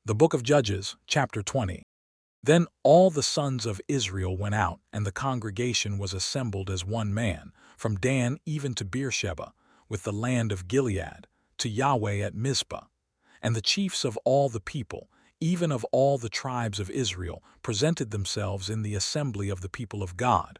The Book of Judges, chapter 20. Then all the sons of Israel went out, and the congregation was assembled as one man, from Dan even to Beersheba, with the land of Gilead, to Yahweh at Mizpah. And the chiefs of all the people, even of all the tribes of Israel, presented themselves in the assembly of the people of God,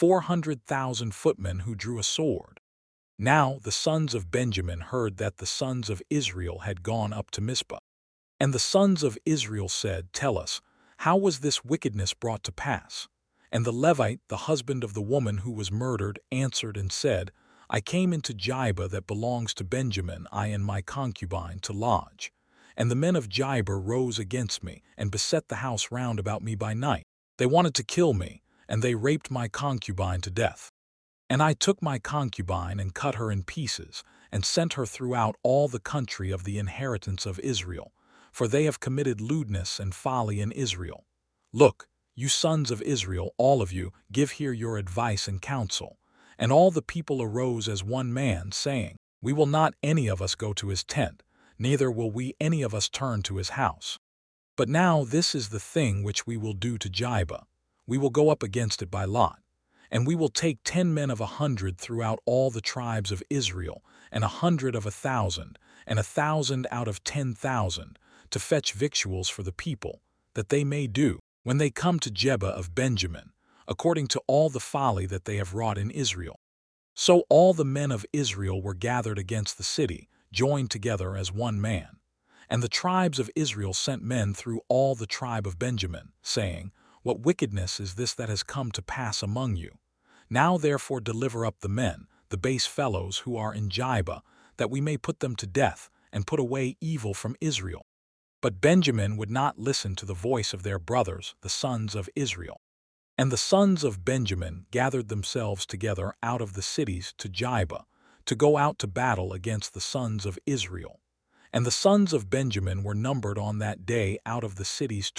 400,000 footmen who drew a sword. Now the sons of Benjamin heard that the sons of Israel had gone up to Mizpah. And the sons of Israel said, Tell us, how was this wickedness brought to pass? And the Levite, the husband of the woman who was murdered, answered and said, I came into Jibah that belongs to Benjamin, I and my concubine, to lodge. And the men of Jibah rose against me, and beset the house round about me by night. They wanted to kill me, and they raped my concubine to death. And I took my concubine and cut her in pieces, and sent her throughout all the country of the inheritance of Israel, for they have committed lewdness and folly in Israel. Look, you sons of Israel, all of you, give here your advice and counsel. And all the people arose as one man, saying, We will not any of us go to his tent, neither will we any of us turn to his house. But now this is the thing which we will do to Jibah. We will go up against it by lot. And we will take 10 men of 100 throughout all the tribes of Israel, and 100 of 1,000, and 1,000 out of 10,000, to fetch victuals for the people, that they may do, when they come to Jebah of Benjamin, according to all the folly that they have wrought in Israel. So all the men of Israel were gathered against the city, joined together as one man. And the tribes of Israel sent men through all the tribe of Benjamin, saying, What wickedness is this that has come to pass among you? Now therefore deliver up the men, the base fellows who are in Jibah, that we may put them to death, and put away evil from Israel. But Benjamin would not listen to the voice of their brothers, the sons of Israel. And the sons of Benjamin gathered themselves together out of the cities to Jibah, to go out to battle against the sons of Israel. And the sons of Benjamin were numbered on that day out of the cities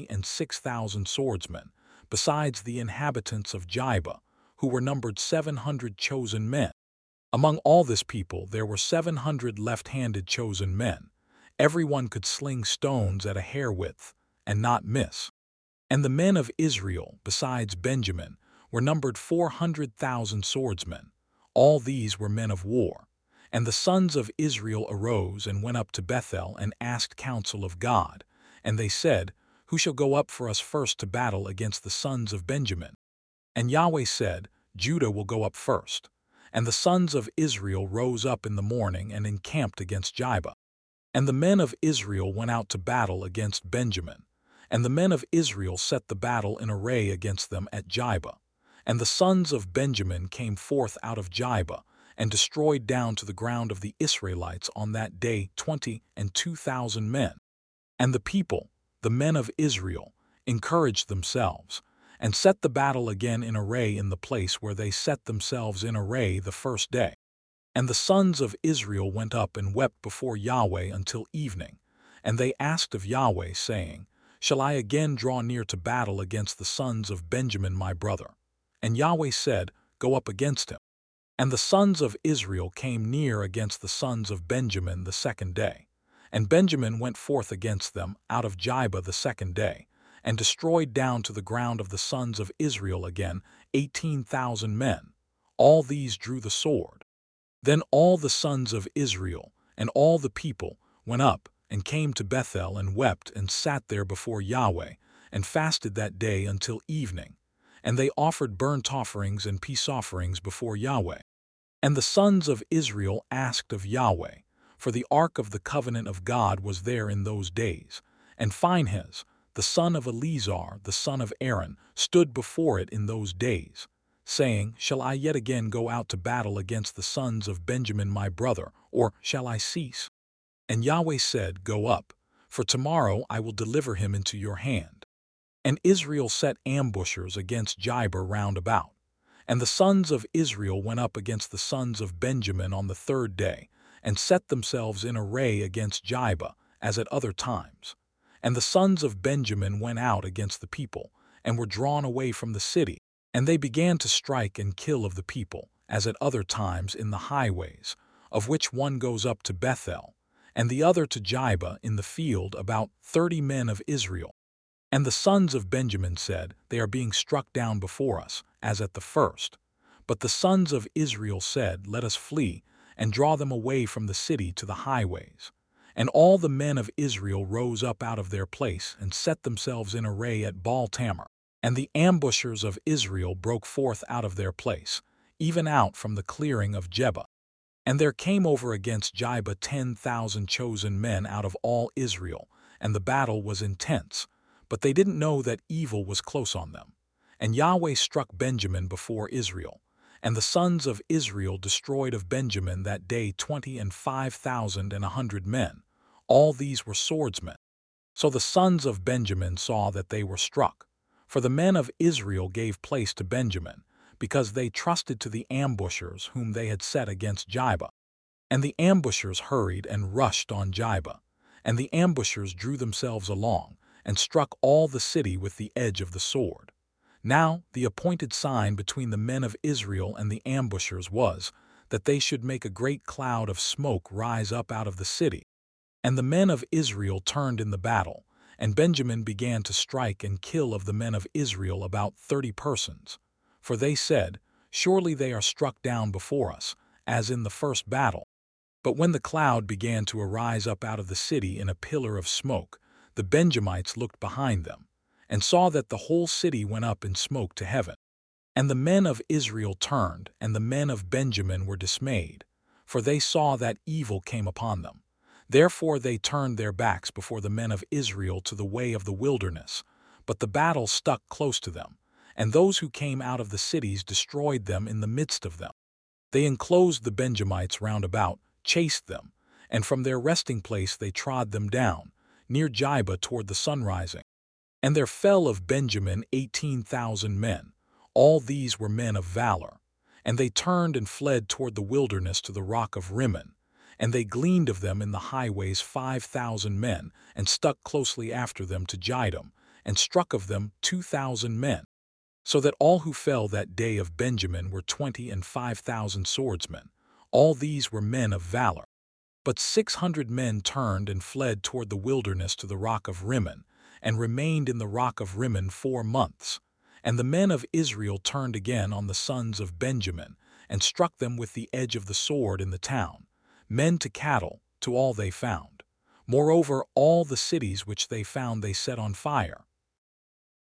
26,000 swordsmen, besides the inhabitants of Jibah, who were numbered 700 chosen men. Among all this people there were 700 left-handed chosen men. Every one could sling stones at a hair width, and not miss. And the men of Israel, besides Benjamin, were numbered 400,000 swordsmen. All these were men of war. And the sons of Israel arose and went up to Bethel and asked counsel of God. And they said, Who shall go up for us first to battle against the sons of Benjamin? And Yahweh said, Judah will go up first. And the sons of Israel rose up in the morning and encamped against Jibah. And the men of Israel went out to battle against Benjamin. And the men of Israel set the battle in array against them at Jibah. And the sons of Benjamin came forth out of Jibah, and destroyed down to the ground of the Israelites on that day 22,000 men. And the people, the men of Israel, encouraged themselves, and set the battle again in array in the place where they set themselves in array the first day. And the sons of Israel went up and wept before Yahweh until evening. And they asked of Yahweh, saying, Shall I again draw near to battle against the sons of Benjamin my brother? And Yahweh said, Go up against him. And the sons of Israel came near against the sons of Benjamin the second day. And Benjamin went forth against them out of Jibah the second day, and destroyed down to the ground of the sons of Israel again 18,000 men. All these drew the sword. Then all the sons of Israel and all the people went up and came to Bethel and wept and sat there before Yahweh, and fasted that day until evening. And they offered burnt offerings and peace offerings before Yahweh. And the sons of Israel asked of Yahweh, for the ark of the covenant of God was there in those days, and Phinehas, the son of Eleazar, the son of Aaron, stood before it in those days, saying, Shall I yet again go out to battle against the sons of Benjamin my brother, or shall I cease? And Yahweh said, Go up, for tomorrow I will deliver him into your hand. And Israel set ambushers against Jibah round about. And the sons of Israel went up against the sons of Benjamin on the third day, and set themselves in array against Jibah, as at other times. And the sons of Benjamin went out against the people, and were drawn away from the city. And they began to strike and kill of the people, as at other times in the highways, of which one goes up to Bethel, and the other to Jibah in the field, about 30 men of Israel. And the sons of Benjamin said, They are being struck down before us, as at the first. But the sons of Israel said, Let us flee, and draw them away from the city to the highways. And all the men of Israel rose up out of their place, and set themselves in array at Baal-Tamar. And the ambushers of Israel broke forth out of their place, even out from the clearing of Jebah. And there came over against Jibah 10,000 chosen men out of all Israel, and the battle was intense. But they didn't know that evil was close on them. And Yahweh struck Benjamin before Israel. And the sons of Israel destroyed of Benjamin that day 25,100 men. All these were swordsmen. So the sons of Benjamin saw that they were struck. For the men of Israel gave place to Benjamin, because they trusted to the ambushers whom they had set against Jibah. And the ambushers hurried and rushed on Jibah. And the ambushers drew themselves along, and struck all the city with the edge of the sword. Now the appointed sign between the men of Israel and the ambushers was, that they should make a great cloud of smoke rise up out of the city. And the men of Israel turned in the battle, and Benjamin began to strike and kill of the men of Israel about 30 persons. For they said, Surely they are struck down before us, as in the first battle. But when the cloud began to arise up out of the city in a pillar of smoke, the Benjamites looked behind them, and saw that the whole city went up in smoke to heaven. And the men of Israel turned, and the men of Benjamin were dismayed, for they saw that evil came upon them. Therefore they turned their backs before the men of Israel to the way of the wilderness. But the battle stuck close to them, and those who came out of the cities destroyed them in the midst of them. They enclosed the Benjamites round about, chased them, and from their resting place they trod them down, near Jibah toward the sunrising. And there fell of Benjamin 18,000 men. All these were men of valor. And they turned and fled toward the wilderness to the rock of Rimmon. And they gleaned of them in the highways 5,000 men, and stuck closely after them to Jidam, and struck of them 2,000 men. So that all who fell that day of Benjamin were 25,000 swordsmen. All these were men of valor. But 600 men turned and fled toward the wilderness to the rock of Rimmon, and remained in the rock of Rimmon 4 months. And the men of Israel turned again on the sons of Benjamin, and struck them with the edge of the sword in the town, men to cattle, to all they found. Moreover, all the cities which they found they set on fire,